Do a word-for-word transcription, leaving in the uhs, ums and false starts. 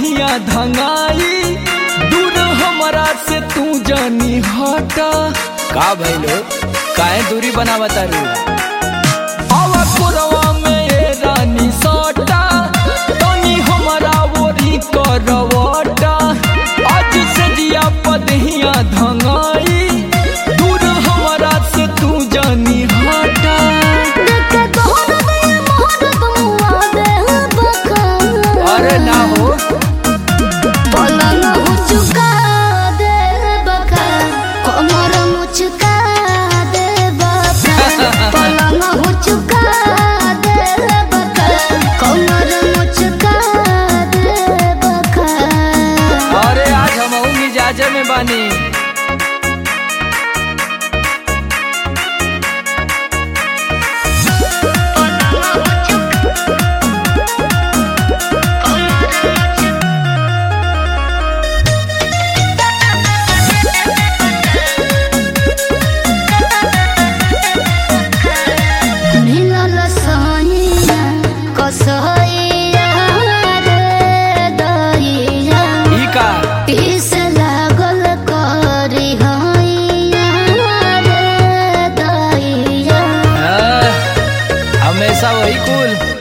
पदहिया धंगाई, दूर हमरा से तू जानी हटा। का भइलो काहे दूरी बनावता रू? आवा पुरवा में ये रानी सटा, तनी हमरा ओरी करवटा। आज से जिया पदहिया धंगाई, दूर हमरा से तू जानी हटा। अरे ना हो में बानी। हमेशा वही कूल